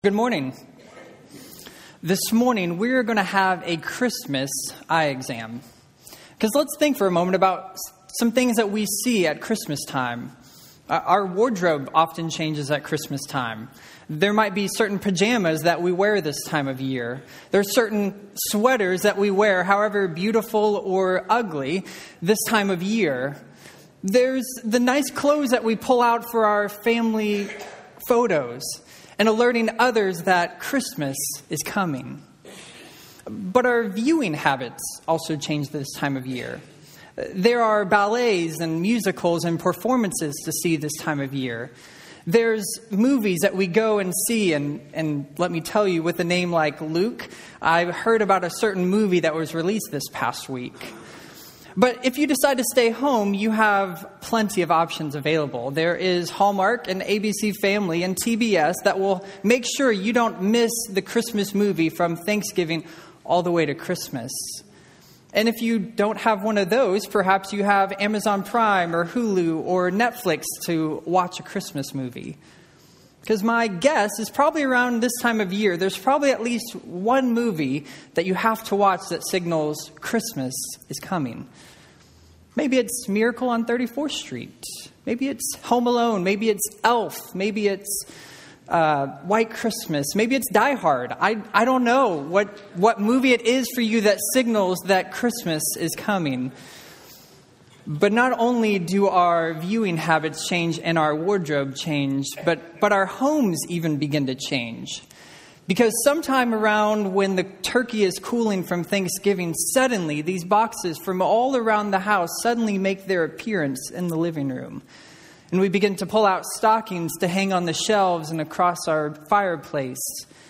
Good morning. This morning, we're going to have a Christmas eye exam. Because let's think for a moment about some things that we see at Christmas time. Our wardrobe often changes at Christmas time. There might be certain pajamas that we wear this time of year. There's certain sweaters that we wear, however beautiful or ugly, this time of year. There's the nice clothes that we pull out for our family photos and alerting others that Christmas is coming. But our viewing habits also change this time of year. There are ballets and musicals and performances to see this time of year. There's movies that we go and see, and let me tell you, with a name like Luke, I've heard about a certain movie that was released this past week. But if you decide to stay home, you have plenty of options available. There is Hallmark and ABC Family and TBS that will make sure you don't miss the Christmas movie from Thanksgiving all the way to Christmas. And if you don't have one of those, perhaps you have Amazon Prime or Hulu or Netflix to watch a Christmas movie. Because my guess is probably around this time of year, there's probably at least one movie that you have to watch that signals Christmas is coming. Maybe it's Miracle on 34th Street. Maybe it's Home Alone. Maybe it's Elf. Maybe it's White Christmas. Maybe it's Die Hard. I don't know what movie it is for you that signals that Christmas is coming. But not only do our viewing habits change and our wardrobe change, but our homes even begin to change. Because sometime around when the turkey is cooling from Thanksgiving, suddenly these boxes from all around the house suddenly make their appearance in the living room. And we begin to pull out stockings to hang on the shelves and across our fireplace.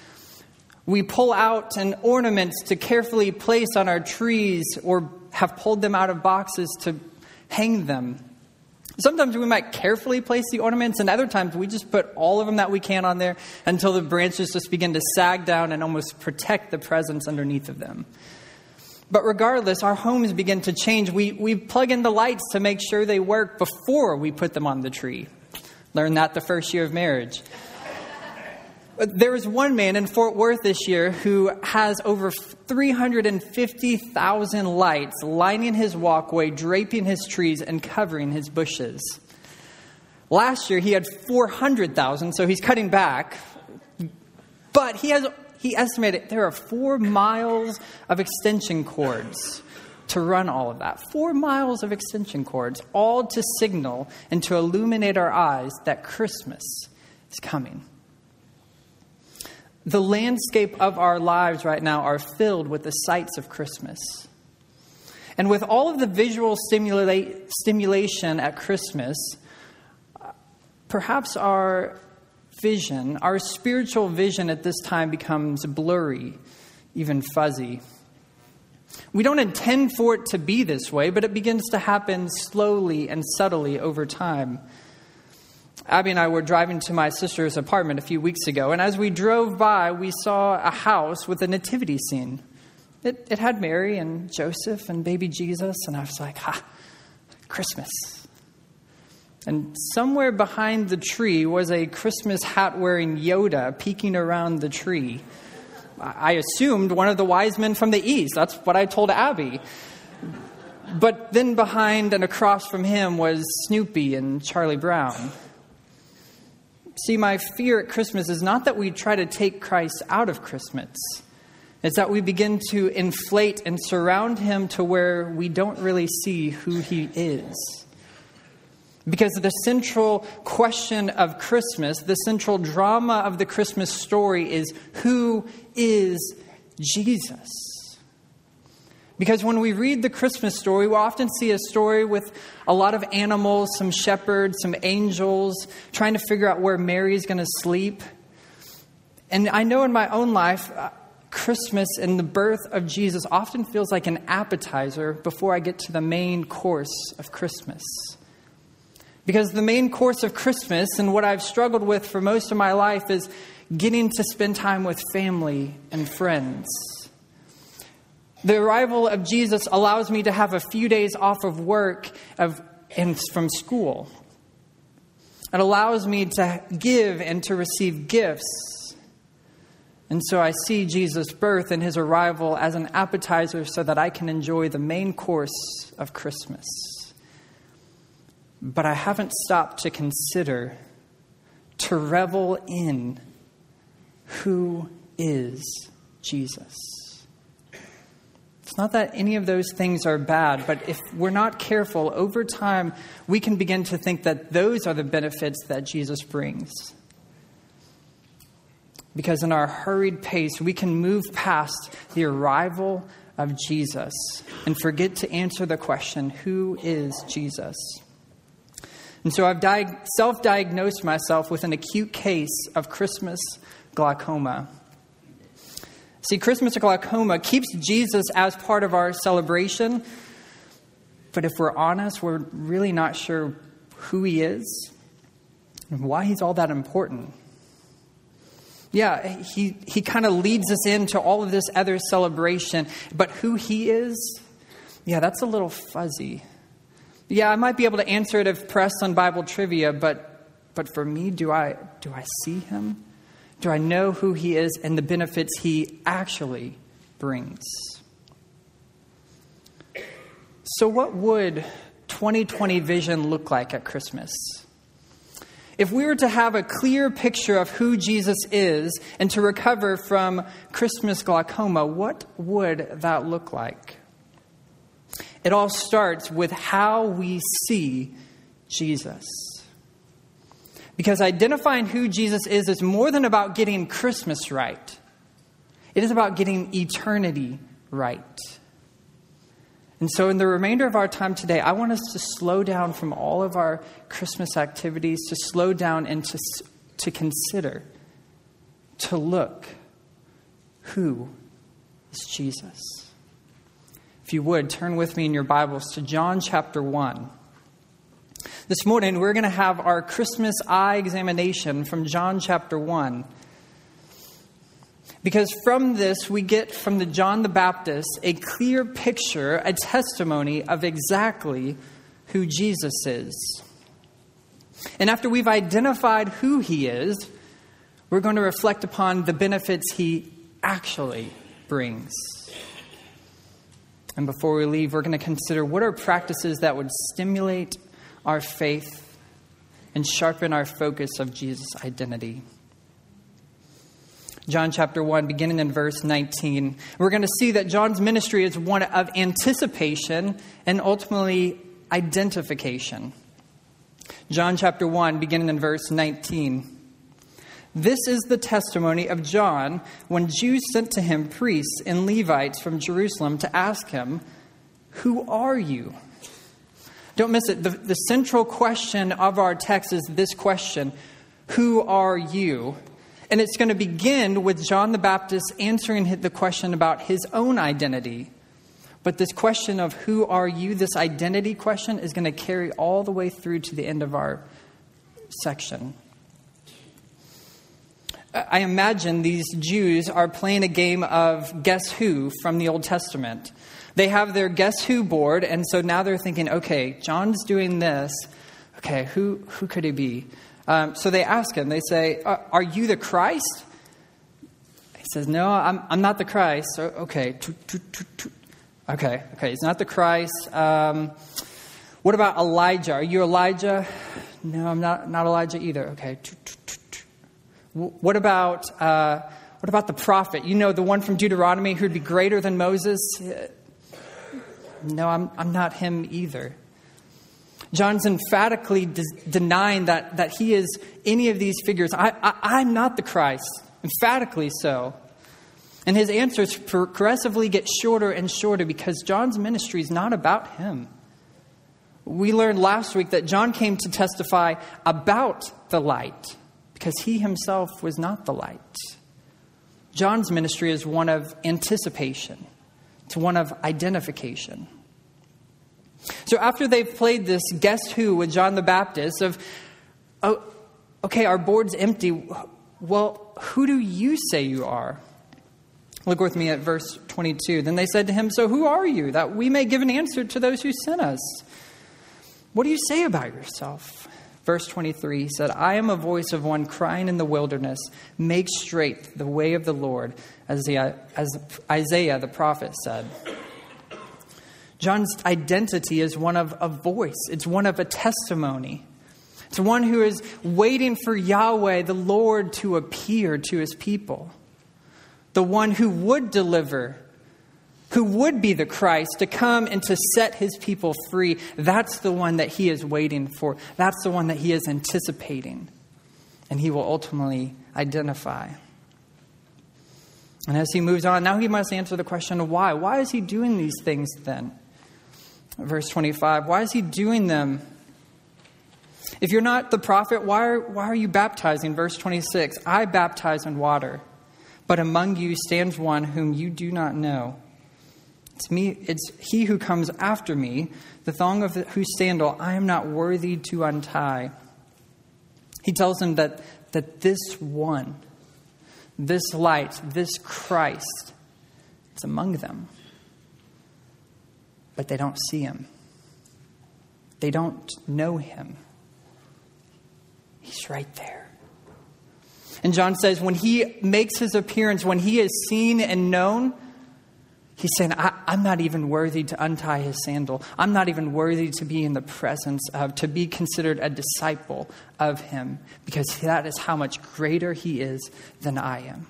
We pull out and ornaments to carefully place on our trees or have pulled them out of boxes to hang them. Sometimes we might carefully place the ornaments, and other times we just put all of them that we can on there until the branches just begin to sag down and almost protect the presents underneath of them. But regardless, our homes begin to change. We plug in the lights to make sure they work before we put them on the tree. Learned that the first year of marriage. There was one man in Fort Worth this year who has over 350,000 lights lining his walkway, draping his trees, and covering his bushes. Last year, he had 400,000, so he's cutting back. But he estimated there are 4 miles of extension cords to run all of that. 4 miles of extension cords, all to signal and to illuminate our eyes that Christmas is coming. The landscape of our lives right now are filled with the sights of Christmas. And with all of the visual stimulation at Christmas, perhaps our vision, our spiritual vision at this time becomes blurry, even fuzzy. We don't intend for it to be this way, but it begins to happen slowly and subtly over time. Abby and I were driving to my sister's apartment a few weeks ago, and as we drove by, we saw a house with a nativity scene. It had Mary and Joseph and baby Jesus, and I was like, Christmas. And somewhere behind the tree was a Christmas hat-wearing Yoda peeking around the tree. I assumed one of the wise men from the east. That's what I told Abby. But then behind and across from him was Snoopy and Charlie Brown. See, my fear at Christmas is not that we try to take Christ out of Christmas. It's that we begin to inflate and surround him to where we don't really see who he is. Because the central question of Christmas, the central drama of the Christmas story is, who is Jesus? Because when we read the Christmas story, we often see a story with a lot of animals, some shepherds, some angels, trying to figure out where Mary is going to sleep. And I know in my own life, Christmas and the birth of Jesus often feels like an appetizer before I get to the main course of Christmas. Because the main course of Christmas and what I've struggled with for most of my life is getting to spend time with family and friends. The arrival of Jesus allows me to have a few days off of work and from school. It allows me to give and to receive gifts. And so I see Jesus' birth and his arrival as an appetizer so that I can enjoy the main course of Christmas. But I haven't stopped to consider, to revel in who is Jesus. It's not that any of those things are bad, but if we're not careful, over time, we can begin to think that those are the benefits that Jesus brings. Because in our hurried pace, we can move past the arrival of Jesus and forget to answer the question, who is Jesus? And so I've self-diagnosed myself with an acute case of Christmas glaucoma. See, Christmas glaucoma keeps Jesus as part of our celebration, but if we're honest, we're really not sure who he is and why he's all that important. Yeah, he kind of leads us into all of this other celebration, but who he is, yeah, that's a little fuzzy. Yeah, I might be able to answer it if pressed on Bible trivia, but for me, do I see him? Do I know who he is and the benefits he actually brings? So what would 2020 vision look like at Christmas? If we were to have a clear picture of who Jesus is and to recover from Christmas glaucoma, what would that look like? It all starts with how we see Jesus. Because identifying who Jesus is more than about getting Christmas right. It is about getting eternity right. And so in the remainder of our time today, I want us to slow down from all of our Christmas activities, to slow down and to consider, to look, who is Jesus? If you would, turn with me in your Bibles to John chapter 1. This morning, we're going to have our Christmas eye examination from John chapter 1. Because from this, we get from the John the Baptist a clear picture, a testimony of exactly who Jesus is. And after we've identified who he is, we're going to reflect upon the benefits he actually brings. And before we leave, we're going to consider what are practices that would stimulate our faith and sharpen our focus of Jesus' identity. John chapter 1, beginning in verse 19, we're going to see that John's ministry is one of anticipation and ultimately identification. John chapter 1, beginning in verse 19. This is the testimony of John when Jews sent to him priests and Levites from Jerusalem to ask him, "Who are you?" Don't miss it. The central question of our text is this question, who are you? And it's going to begin with John the Baptist answering the question about his own identity. But this question of who are you, this identity question, is going to carry all the way through to the end of our section. I imagine these Jews are playing a game of Guess Who from the Old Testament. They have their Guess Who board, and so now they're thinking, okay, John's doing this. Okay, who could he be? So they ask him, they say, are you the Christ? He says, no, I'm not the Christ. So, okay, he's not the Christ. What about Elijah? Are you Elijah? No, I'm not Elijah either. Okay. What about the prophet? You know, the one from Deuteronomy who'd be greater than Moses? No, I'm not him either. John's emphatically denying that he is any of these figures. I'm not the Christ. Emphatically so. And his answers progressively get shorter and shorter because John's ministry is not about him. We learned last week that John came to testify about the light because he himself was not the light. John's ministry is one of anticipation. It's one of identification. So after they've played this Guess Who with John the Baptist of, oh, okay, our board's empty. Well, who do you say you are? Look with me at verse 22. Then they said to him, so who are you, that we may give an answer to those who sent us? What do you say about yourself? Verse 23 said, I am a voice of one crying in the wilderness, make straight the way of the Lord, as Isaiah the prophet said. John's identity is one of a voice. It's one of a testimony. It's one who is waiting for Yahweh, the Lord, to appear to his people. The one who would deliver, who would be the Christ, to come and to set his people free. That's the one that he is waiting for. That's the one that he is anticipating. And he will ultimately identify. And as he moves on, now he must answer the question of why. Why is he doing these things then? Verse 25, why is he doing them? If you're not the prophet, why are you baptizing? Verse 26, I baptize in water, but among you stands one whom you do not know. It's he who comes after me, the thong of whose sandal I am not worthy to untie. He tells them that this one, this light, this Christ, is among them. But they don't see him. They don't know him. He's right there. And John says when he makes his appearance, when he is seen and known, he's saying, I'm not even worthy to untie his sandal. I'm not even worthy to be in the presence of, to be considered a disciple of him, because that is how much greater he is than I am.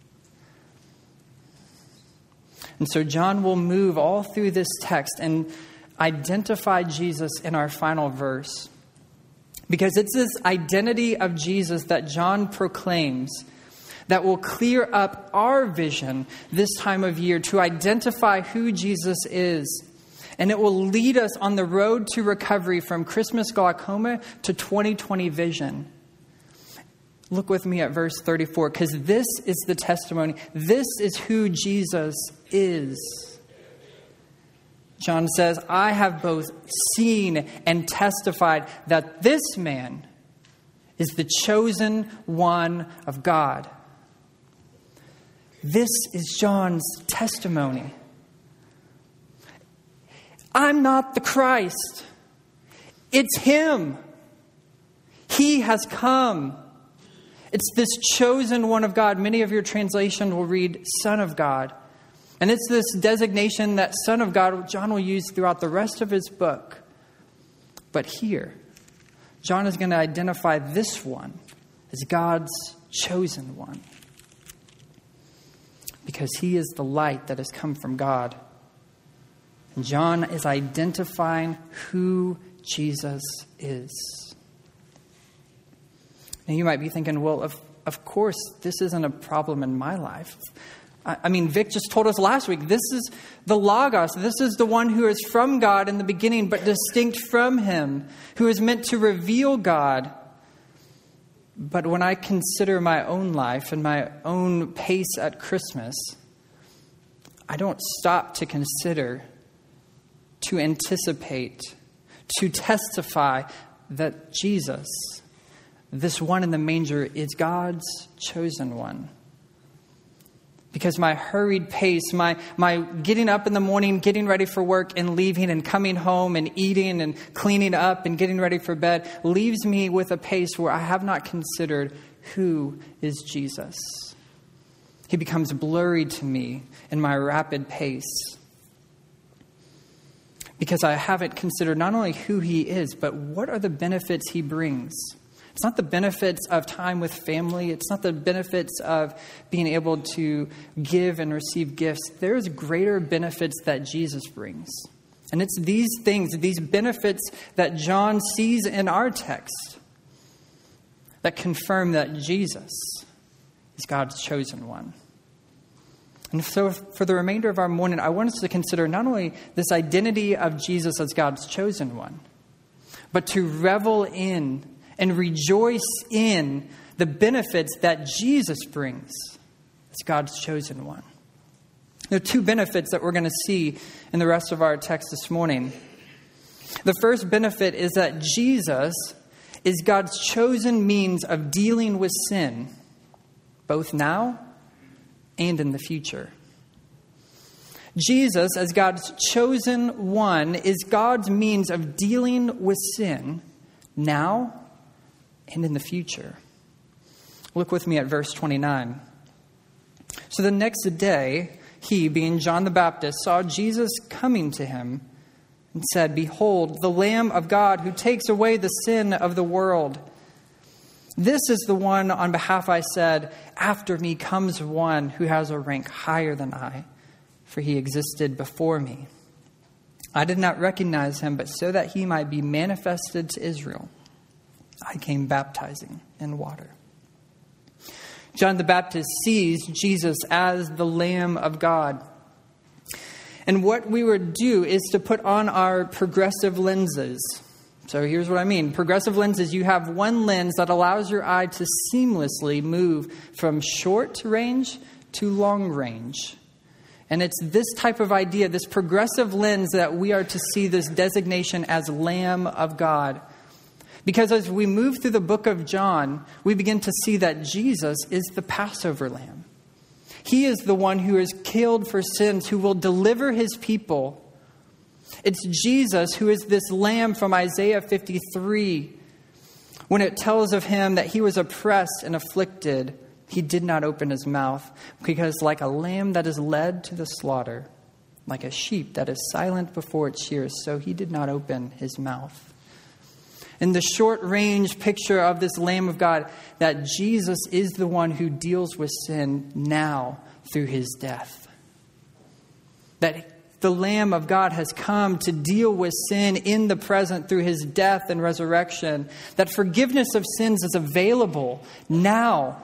And so John will move all through this text and identify Jesus in our final verse. Because it's this identity of Jesus that John proclaims that will clear up our vision this time of year to identify who Jesus is. And it will lead us on the road to recovery from Christmas glaucoma to 2020 vision. Look with me at verse 34, because this is the testimony. This is who Jesus is. John says, I have both seen and testified that this man is the chosen one of God. This is John's testimony. I'm not the Christ. It's him. He has come. It's this chosen one of God. Many of your translations will read Son of God. And it's this designation that Son of God John will use throughout the rest of his book. But here, John is going to identify this one as God's chosen one. Because he is the light that has come from God. And John is identifying who Jesus is. Now you might be thinking, well, of course, this isn't a problem in my life. I mean, Vic just told us last week, this is the Logos. This is the one who is from God in the beginning, but distinct from him, who is meant to reveal God. But when I consider my own life and my own pace at Christmas, I don't stop to consider, to anticipate, to testify that Jesus, this one in the manger, is God's chosen one. Because my hurried pace, my getting up in the morning, getting ready for work and leaving and coming home and eating and cleaning up and getting ready for bed leaves me with a pace where I have not considered who is Jesus. He becomes blurry to me in my rapid pace. Because I haven't considered not only who he is, but what are the benefits he brings. It's not the benefits of time with family. It's not the benefits of being able to give and receive gifts. There's greater benefits that Jesus brings. And it's these things, these benefits that John sees in our text that confirm that Jesus is God's chosen one. And so for the remainder of our morning, I want us to consider not only this identity of Jesus as God's chosen one, but to revel in and rejoice in the benefits that Jesus brings as God's chosen one. There are two benefits that we're going to see in the rest of our text this morning. The first benefit is that Jesus is God's chosen means of dealing with sin, both now and in the future. Jesus, as God's chosen one, is God's means of dealing with sin now and in the future. Look with me at verse 29. So the next day, he, being John the Baptist, saw Jesus coming to him and said, "Behold, the Lamb of God who takes away the sin of the world. This is the one on behalf I said, after me comes one who has a rank higher than I, for he existed before me. I did not recognize him, but so that he might be manifested to Israel, I came baptizing in water." John the Baptist sees Jesus as the Lamb of God. And what we would do is to put on our progressive lenses. So here's what I mean. Progressive lenses, you have one lens that allows your eye to seamlessly move from short range to long range. And it's this type of idea, this progressive lens, that we are to see this designation as Lamb of God. Because as we move through the book of John, we begin to see that Jesus is the Passover lamb. He is the one who is killed for sins, who will deliver his people. It's Jesus who is this lamb from Isaiah 53. When it tells of him that he was oppressed and afflicted, he did not open his mouth, because like a lamb that is led to the slaughter, like a sheep that is silent before its shears, so he did not open his mouth. In the short-range picture of this Lamb of God, that Jesus is the one who deals with sin now through his death. That the Lamb of God has come to deal with sin in the present through his death and resurrection. That forgiveness of sins is available now.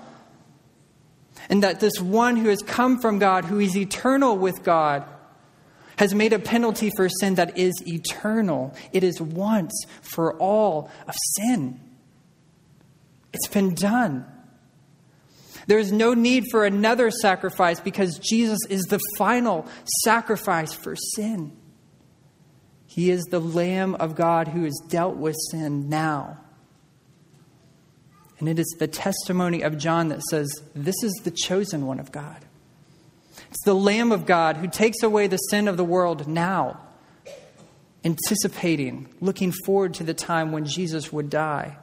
And that this one who has come from God, who is eternal with God, has made a penalty for sin that is eternal. It is once for all of sin. It's been done. There is no need for another sacrifice, because Jesus is the final sacrifice for sin. He is the Lamb of God who has dealt with sin now. And it is the testimony of John that says, this is the chosen one of God. It's the Lamb of God who takes away the sin of the world now, anticipating, looking forward to the time when Jesus would die.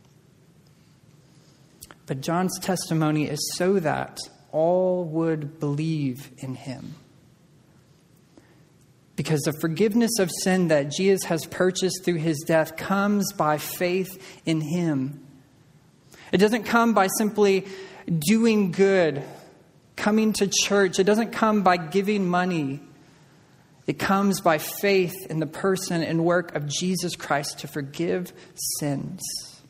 But John's testimony is so that all would believe in him. Because the forgiveness of sin that Jesus has purchased through his death comes by faith in him. It doesn't come by simply doing good, coming to church. It doesn't come by giving money. It comes by faith in the person and work of Jesus Christ to forgive sins.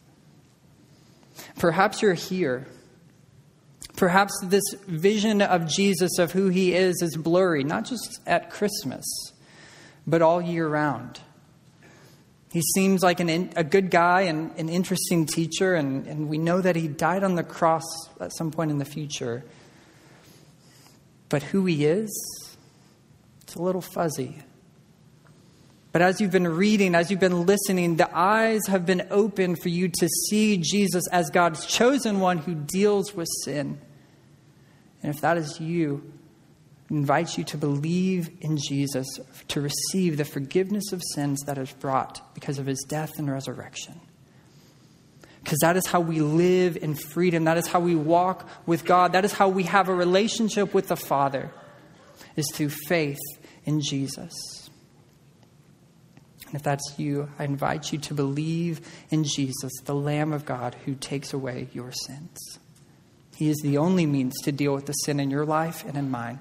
Perhaps you're here. Perhaps this vision of Jesus, of who he is blurry, not just at Christmas, but all year round. He seems like a good guy and an interesting teacher, and we know that he died on the cross at some point in the future. But who he is, it's a little fuzzy. But as you've been reading, as you've been listening, the eyes have been opened for you to see Jesus as God's chosen one who deals with sin. And if that is you, I invite you to believe in Jesus, to receive the forgiveness of sins that is brought because of his death and resurrection. Because that is how we live in freedom. That is how we walk with God. That is how we have a relationship with the Father, is through faith in Jesus. And if that's you, I invite you to believe in Jesus, the Lamb of God who takes away your sins. He is the only means to deal with the sin in your life and in mine.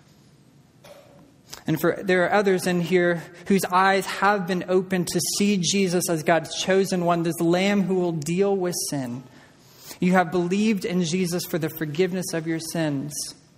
And there are others in here whose eyes have been opened to see Jesus as God's chosen one, this Lamb who will deal with sin. You have believed in Jesus for the forgiveness of your sins.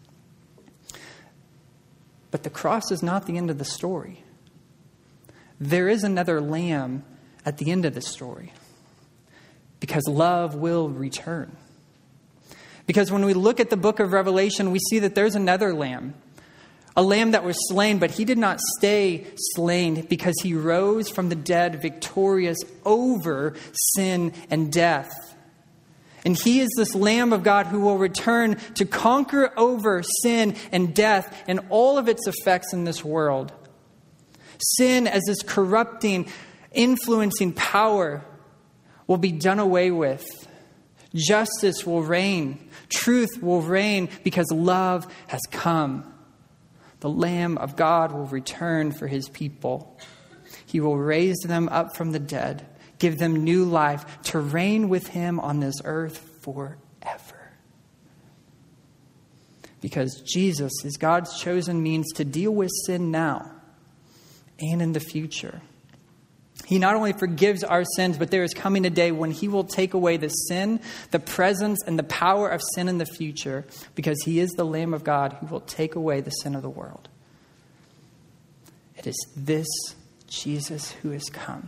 But the cross is not the end of the story. There is another lamb at the end of the story, because love will return. Because when we look at the book of Revelation, we see that there's another lamb. A lamb that was slain, but he did not stay slain, because he rose from the dead victorious over sin and death. And he is this Lamb of God who will return to conquer over sin and death and all of its effects in this world. Sin as this corrupting, influencing power will be done away with. Justice will reign. Truth will reign because love has come. The Lamb of God will return for his people. He will raise them up from the dead, give them new life to reign with him on this earth forever. Because Jesus is God's chosen means to deal with sin now and in the future. He not only forgives our sins, but there is coming a day when he will take away the sin, the presence, and the power of sin in the future, because he is the Lamb of God who will take away the sin of the world. It is this Jesus who has come.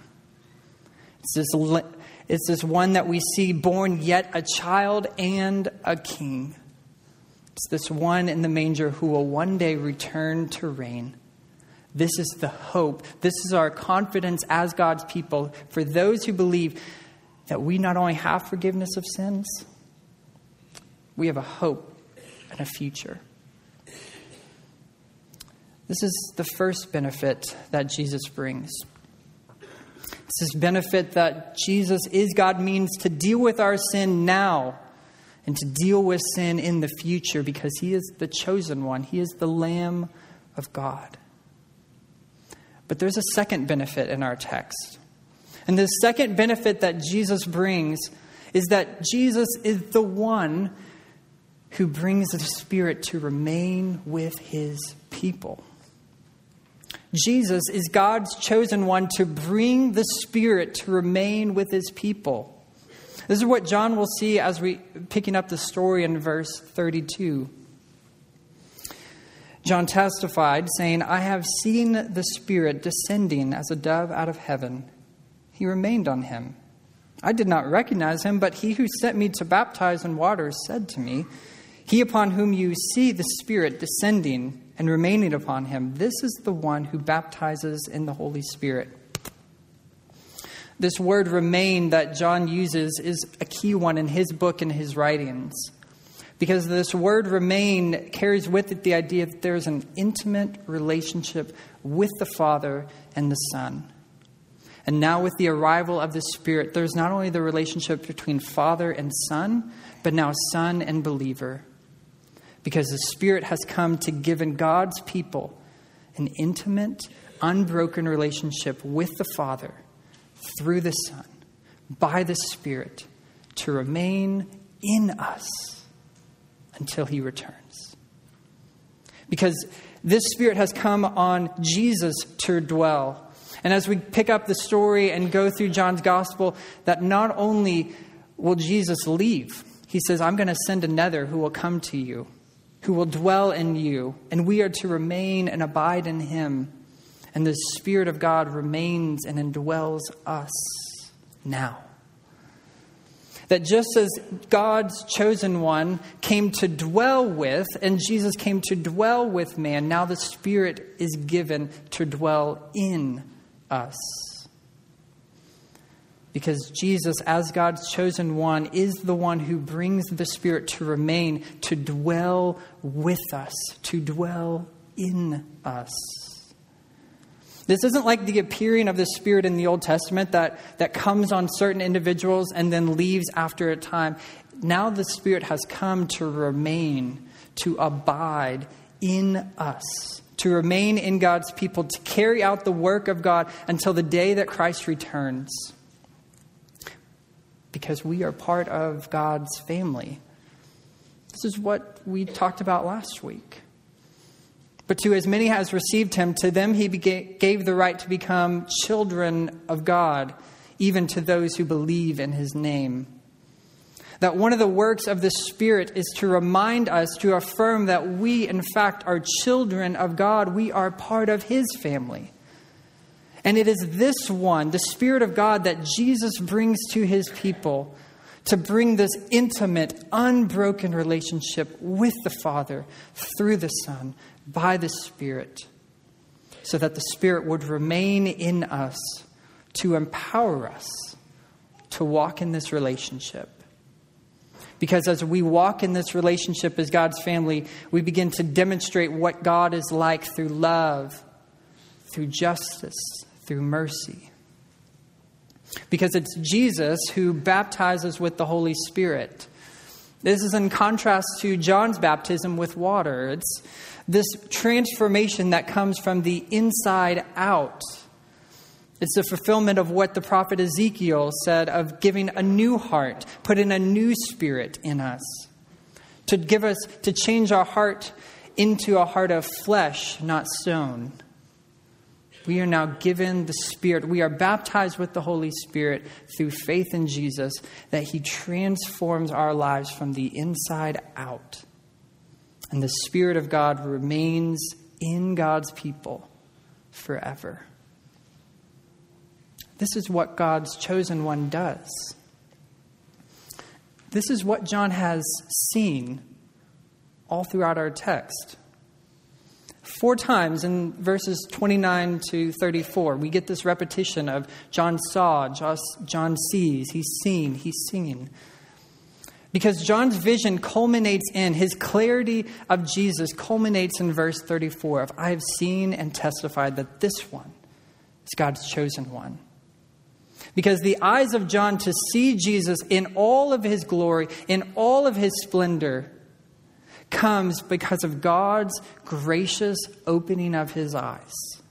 It's this one that we see born yet a child and a king. It's this one in the manger who will one day return to reign. This is the hope. This is our confidence as God's people for those who believe that we not only have forgiveness of sins, we have a hope and a future. This is the first benefit that Jesus brings. It's this benefit that Jesus is God means to deal with our sin now and to deal with sin in the future because he is the chosen one. He is the Lamb of God. But there's a second benefit in our text. And the second benefit that Jesus brings is that Jesus is the one who brings the Spirit to remain with his people. Jesus is God's chosen one to bring the Spirit to remain with his people. This is what John will see as we picking up the story in verse 32. John testified, saying, I have seen the Spirit descending as a dove out of heaven. He remained on him. I did not recognize him, but he who sent me to baptize in water said to me, he upon whom you see the Spirit descending and remaining upon him, this is the one who baptizes in the Holy Spirit. This word remain that John uses is a key one in his book and his writings. Because this word remain carries with it the idea that there is an intimate relationship with the Father and the Son. And now with the arrival of the Spirit, there's not only the relationship between Father and Son, but now Son and believer. Because the Spirit has come to give in God's people an intimate, unbroken relationship with the Father through the Son, by the Spirit, to remain in us until he returns. Because this Spirit has come on Jesus to dwell. And as we pick up the story and go through John's gospel, that not only will Jesus leave, he says, I'm going to send another who will come to you, who will dwell in you, and we are to remain and abide in him. And the Spirit of God remains and indwells us now. That just as God's chosen one came to dwell with, and Jesus came to dwell with man, now the Spirit is given to dwell in us. Because Jesus, as God's chosen one, is the one who brings the Spirit to remain, to dwell with us, to dwell in us. This isn't like the appearing of the Spirit in the Old Testament that comes on certain individuals and then leaves after a time. Now the Spirit has come to remain, to abide in us, to remain in God's people, to carry out the work of God until the day that Christ returns. Because we are part of God's family. This is what we talked about last week. But to as many as received him, to them he gave the right to become children of God, even to those who believe in his name. That one of the works of the Spirit is to remind us, to affirm that we, in fact, are children of God. We are part of his family. And it is this one, the Spirit of God, that Jesus brings to his people to bring this intimate, unbroken relationship with the Father through the Son, by the Spirit, so that the Spirit would remain in us to empower us to walk in this relationship. Because as we walk in this relationship as God's family, we begin to demonstrate what God is like through love, through justice, through mercy. because it's Jesus who baptizes with the Holy Spirit. This is in contrast to John's baptism with water. It's this transformation that comes from the inside out. It's the fulfillment of what the prophet Ezekiel said of giving a new heart, putting a new spirit in us, to change our heart into a heart of flesh, not stone. We are now given the Spirit. We are baptized with the Holy Spirit through faith in Jesus, that He transforms our lives from the inside out. And the Spirit of God remains in God's people forever. This is what God's chosen one does. This is what John has seen all throughout our text. 4 times in verses 29 to 34, we get this repetition of John saw, John sees, he's seen, he's singing. Because John's vision culminates in, his clarity of Jesus culminates in verse 34 of, I have seen and testified that this one is God's chosen one. Because the eyes of John to see Jesus in all of his glory, in all of his splendor, comes because of God's gracious opening of his eyes.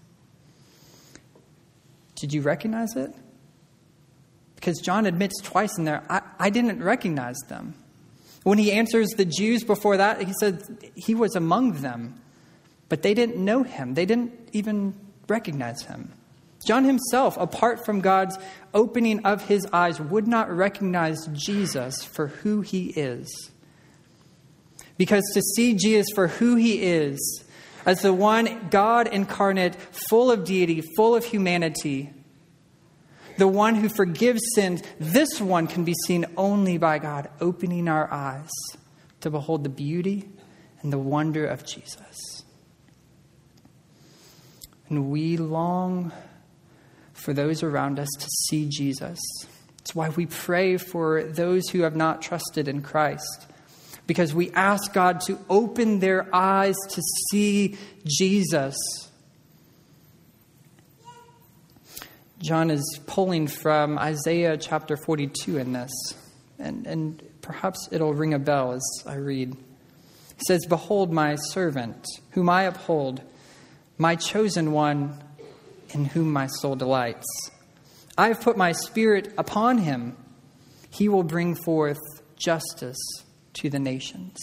Did you recognize it? Because John admits twice in there, I didn't recognize them. When he answers the Jews before that, he said he was among them, but they didn't know him. They didn't even recognize him. John himself, apart from God's opening of his eyes, would not recognize Jesus for who he is. Because to see Jesus for who he is, as the one God incarnate, full of deity, full of humanity, the one who forgives sins, this one can be seen only by God opening our eyes to behold the beauty and the wonder of Jesus. And we long for those around us to see Jesus. It's why we pray for those who have not trusted in Christ. Because we ask God to open their eyes to see Jesus. John is pulling from Isaiah chapter 42 in this. And perhaps it'll ring a bell as I read. It says, Behold my servant, whom I uphold, my chosen one, in whom my soul delights. I have put my spirit upon him. He will bring forth justice to the nations.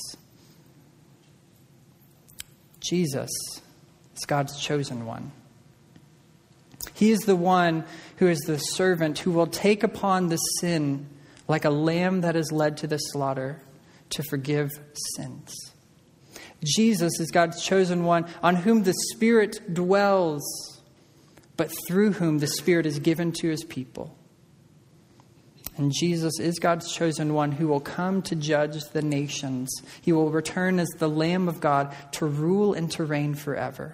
Jesus is God's chosen one. He is the one who is the servant who will take upon the sin like a lamb that is led to the slaughter to forgive sins. Jesus is God's chosen one on whom the Spirit dwells, but through whom the Spirit is given to his people. And Jesus is God's chosen one who will come to judge the nations. He will return as the Lamb of God to rule and to reign forever.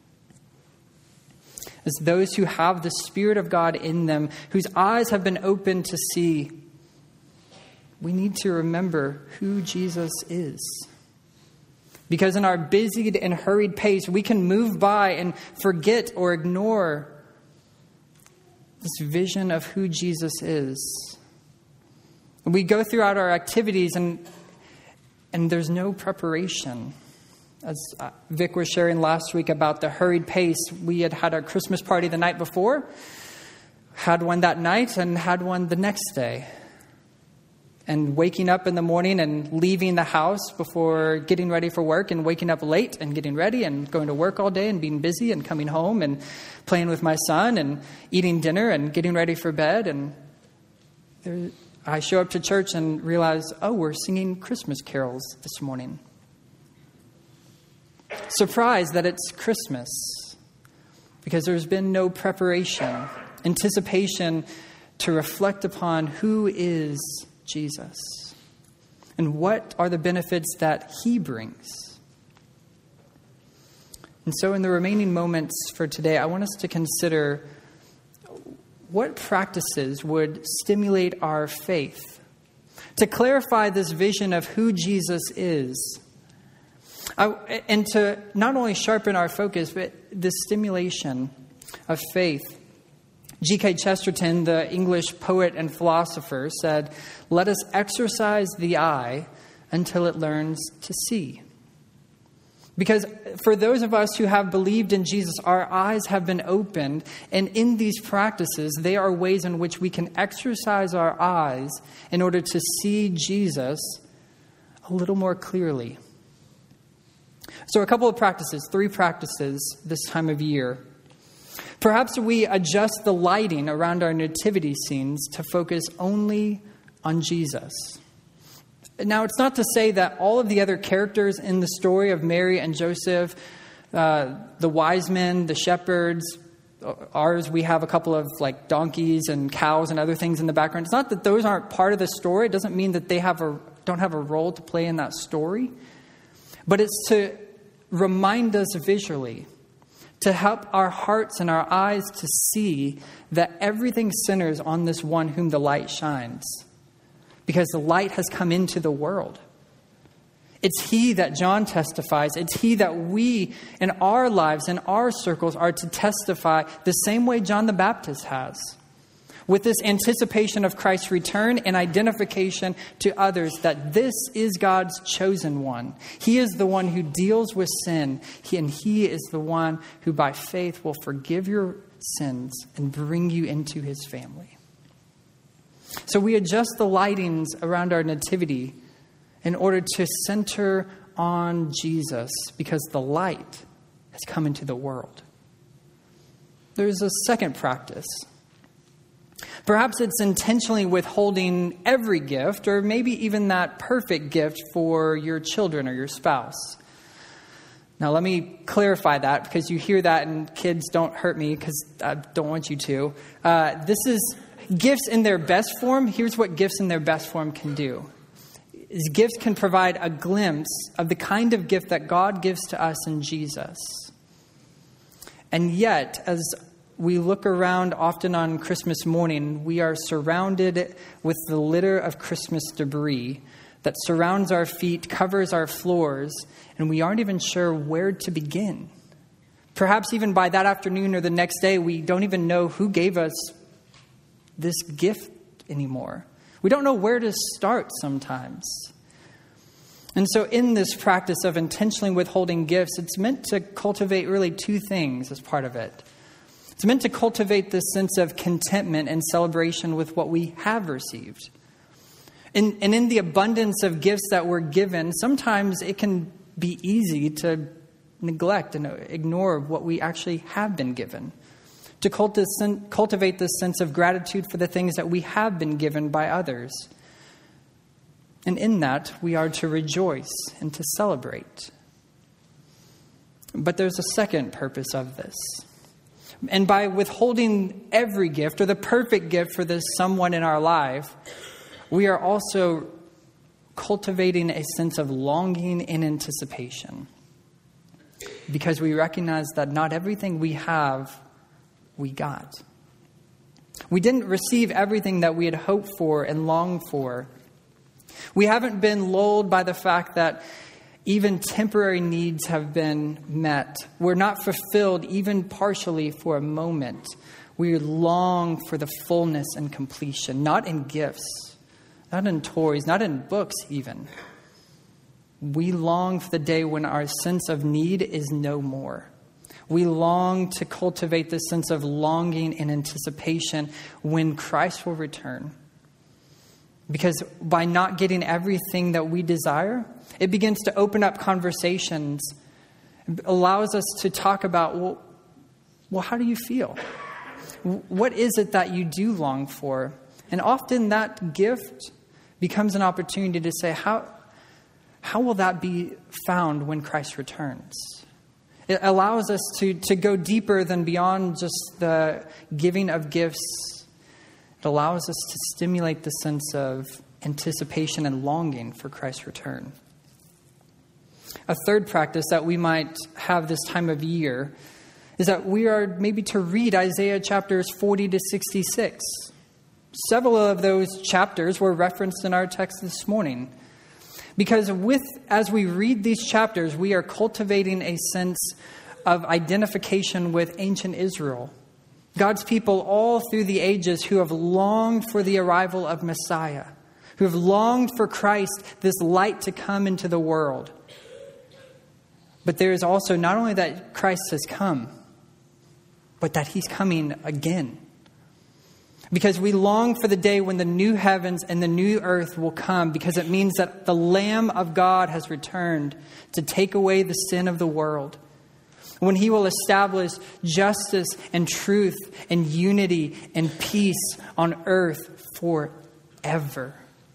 As those who have the Spirit of God in them, whose eyes have been opened to see, we need to remember who Jesus is. Because in our busy and hurried pace, we can move by and forget or ignore this vision of who Jesus is. We go throughout our activities and there's no preparation. As Vic was sharing last week about the hurried pace, we had our Christmas party the night before, had one that night, and had one the next day. And waking up in the morning and leaving the house before getting ready for work, and waking up late and getting ready and going to work all day and being busy and coming home and playing with my son and eating dinner and getting ready for bed. And I show up to church and realize, we're singing Christmas carols this morning. Surprised that it's Christmas because there's been no preparation, anticipation to reflect upon who is Jesus and what are the benefits that he brings. And so in the remaining moments for today, I want us to consider what practices would stimulate our faith to clarify this vision of who Jesus is, and to not only sharpen our focus, but the stimulation of faith G.K. Chesterton, the English poet and philosopher, said, "Let us exercise the eye until it learns to see." Because for those of us who have believed in Jesus, our eyes have been opened. And in these practices, they are ways in which we can exercise our eyes in order to see Jesus a little more clearly. So a couple of practices, 3 practices this time of year. Perhaps we adjust the lighting around our nativity scenes to focus only on Jesus. Now, it's not to say that all of the other characters in the story of Mary and Joseph, the wise men, the shepherds, ours, we have a couple of like donkeys and cows and other things in the background. It's not that those aren't part of the story. It doesn't mean that they don't have a role to play in that story. But it's to remind us visually, to help our hearts and our eyes to see that everything centers on this one whom the light shines. Because the light has come into the world. It's he that John testifies. It's he that we in our lives, in our circles, are to testify the same way John the Baptist has. With this anticipation of Christ's return and identification to others that this is God's chosen one. He is the one who deals with sin. And he is the one who by faith will forgive your sins and bring you into his family. So we adjust the lightings around our nativity in order to center on Jesus because the light has come into the world. There's a second practice. Perhaps it's intentionally withholding every gift or maybe even that perfect gift for your children or your spouse. Now, let me clarify that because you hear that and kids, don't hurt me because I don't want you to. This is gifts in their best form. Here's what gifts in their best form can do. Is gifts can provide a glimpse of the kind of gift that God gives to us in Jesus. And yet, as we look around often on Christmas morning, we are surrounded with the litter of Christmas debris that surrounds our feet, covers our floors, and we aren't even sure where to begin. Perhaps even by that afternoon or the next day, we don't even know who gave us this gift anymore. We don't know where to start sometimes. And so in this practice of intentionally withholding gifts, it's meant to cultivate really 2 things as part of it. It's meant to cultivate this sense of contentment and celebration with what we have received. And in the abundance of gifts that we're given, sometimes it can be easy to neglect and ignore what we actually have been given. To cultivate this sense of gratitude for the things that we have been given by others. And in that, we are to rejoice and to celebrate. But there's a second purpose of this. And by withholding every gift or the perfect gift for this someone in our life, we are also cultivating a sense of longing and anticipation. Because we recognize that not everything we have we got. We didn't receive everything that we had hoped for and longed for. We haven't been lulled by the fact that even temporary needs have been met. We're not fulfilled even partially for a moment. We long for the fullness and completion, not in gifts, not in toys, not in books even. We long for the day when our sense of need is no more. We long to cultivate this sense of longing and anticipation when Christ will return. Because by not getting everything that we desire, it begins to open up conversations. It allows us to talk about, well, how do you feel? What is it that you do long for? And often that gift becomes an opportunity to say, how will that be found when Christ returns? It allows us to go deeper than beyond just the giving of gifts. It allows us to stimulate the sense of anticipation and longing for Christ's return. A third practice that we might have this time of year is that we are maybe to read Isaiah chapters 40 to 66. Several of those chapters were referenced in our text this morning. Because as we read these chapters, we are cultivating a sense of identification with ancient Israel. God's people all through the ages who have longed for the arrival of Messiah, who have longed for Christ, this light to come into the world. But there is also not only that Christ has come, but that he's coming again. Because we long for the day when the new heavens and the new earth will come, because it means that the Lamb of God has returned to take away the sin of the world. When he will establish justice and truth and unity and peace on earth forever.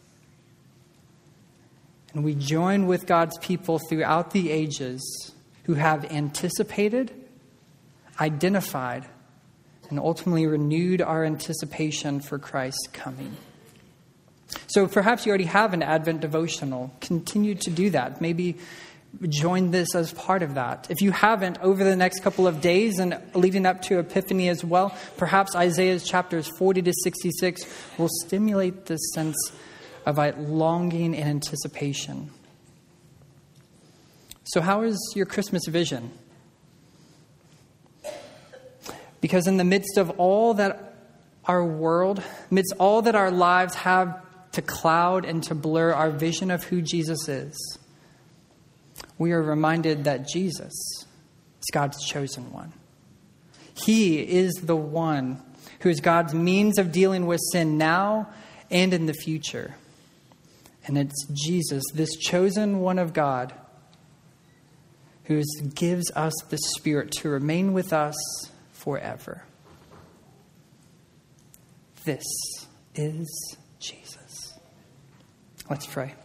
And we join with God's people throughout the ages who have anticipated, identified, and ultimately renewed our anticipation for Christ's coming. So perhaps you already have an Advent devotional. Continue to do that. Maybe join this as part of that. If you haven't, over the next couple of days and leading up to Epiphany as well, perhaps Isaiah's chapters 40 to 66 will stimulate this sense of longing and anticipation. So how is your Christmas vision? Because in the midst of all that our world, amidst all that our lives have to cloud and to blur our vision of who Jesus is, we are reminded that Jesus is God's chosen one. He is the one who is God's means of dealing with sin now and in the future. And it's Jesus, this chosen one of God, who gives us the Spirit to remain with us forever. This is Jesus. Let's pray.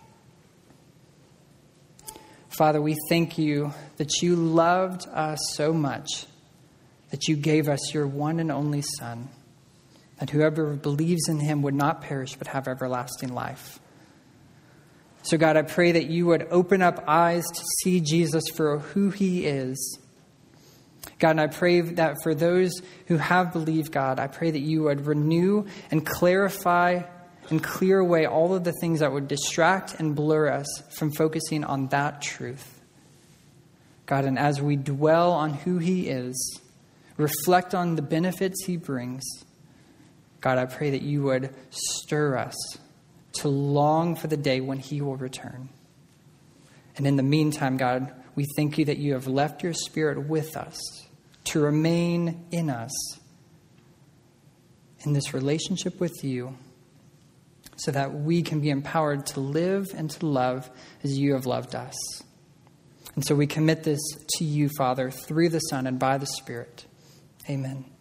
Father, we thank you that you loved us so much that you gave us your one and only Son, that whoever believes in him would not perish but have everlasting life. So God, I pray that you would open up eyes to see Jesus for who he is. God, and I pray that for those who have believed, God, I pray that you would renew and clarify and clear away all of the things that would distract and blur us from focusing on that truth. God, and as we dwell on who he is, reflect on the benefits he brings, God, I pray that you would stir us to long for the day when he will return. And in the meantime, God, we thank you that you have left your Spirit with us to remain in us in this relationship with you, so that we can be empowered to live and to love as you have loved us. And so we commit this to you, Father, through the Son and by the Spirit. Amen.